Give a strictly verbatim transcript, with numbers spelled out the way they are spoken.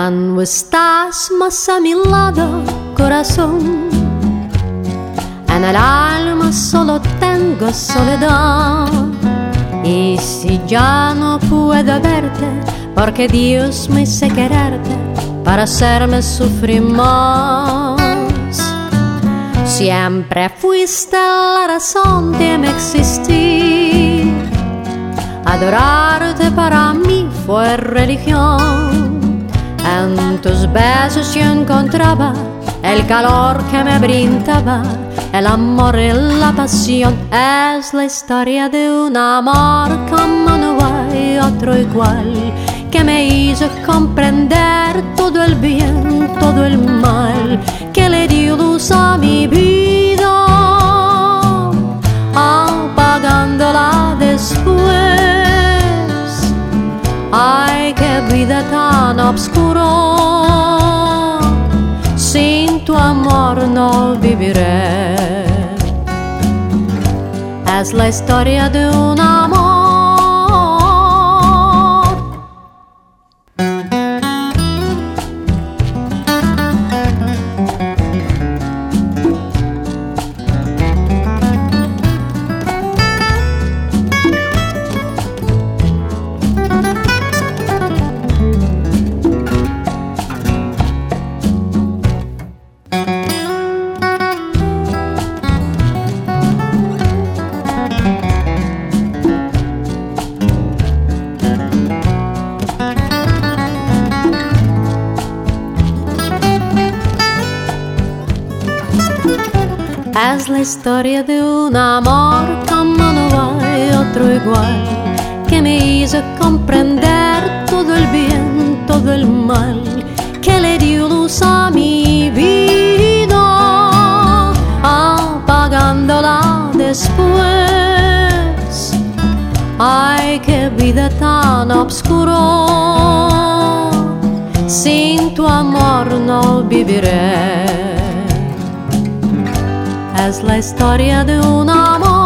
Ya no estás más a mi lado, corazón. En el alma solo tengo soledad. Y si ya no puedo verte, porque Dios me hizo quererte para hacerme sufrir más. Siempre fuiste la razón de mi existir. Adorarte para mí fue religión. En tus besos yo encontraba el calor que me brindaba, el amor y la pasión. Es la historia de un amor como no hay otro igual, que me hizo comprender todo el bien, todo el mal, que le dio luz a mi vida, apagándola después. Ay, qué vida tan oscura, sin tu amor no viviré. Es la historia de un amor. Es la historia de un amor como no hay otro igual, que me hizo comprender todo el bien, todo el mal, que le dio luz a mi vida, apagándola después. Ay, qué vida tan oscura, sin tu amor no viviré. Es la historia de un amor.